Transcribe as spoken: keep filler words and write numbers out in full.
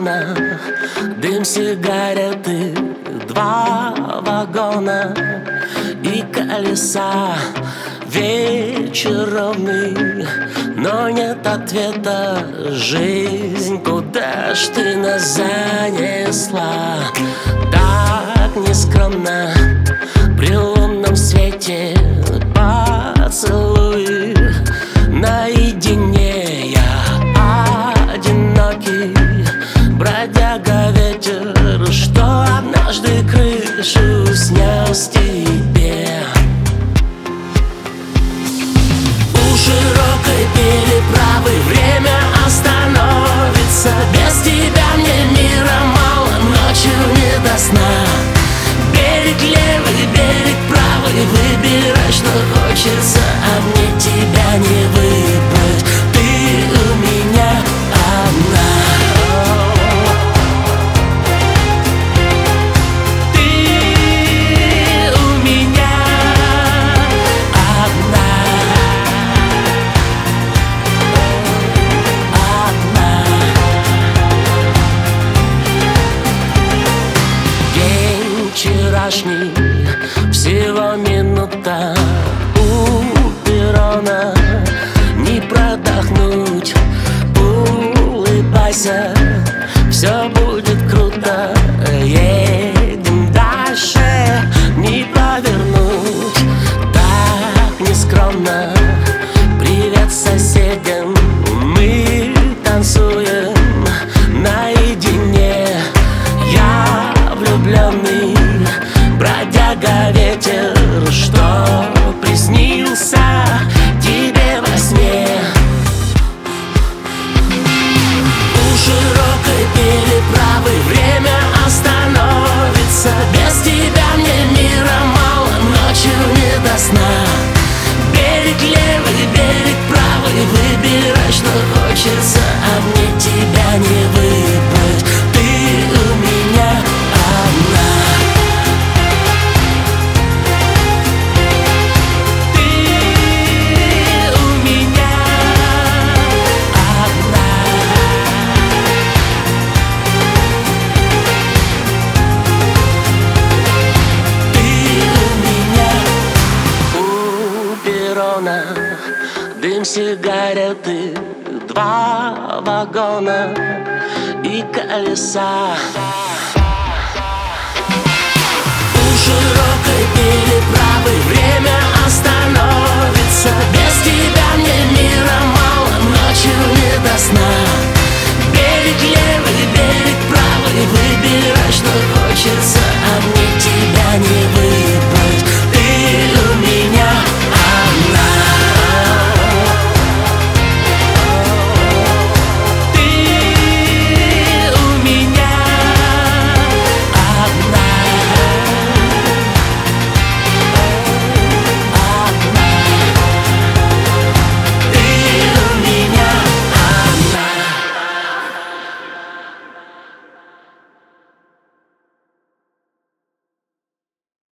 перрона, дым сигареты, два вагона и колеса. Вечер ровный, но нет ответа. Жизнь, куда ж ты нас занесла? Так нескромно при лунном свете поцелуй. Наедине я одинокий бродяга ветер, что однажды крышу снес тебе. У широкой переправы время остановится. Без тебя мне мира мало, ночью не до сна. Берег левый, берег правый, выбирай, что хочется, а мне тебя не выбрать. Ты у меня одна. Ты у меня одна. Одна. День вчерашний, всего минута у перрона, не продохнуть. Улыбайся, все будет круто. Едем дальше, не повернуть. Так нескромно, привет соседям. Мы танцуем наедине. Я влюбленный бродяга ветер, что приснился тебе во сне. У широкой переправы время остановится. Без тебя мне мира мало, ночью не до сна. Берег левый, берег правый, выбирай, что хочется, а мне тебя не выбрать. Ты у меня одна. Дым сигареты, два вагона и колеса.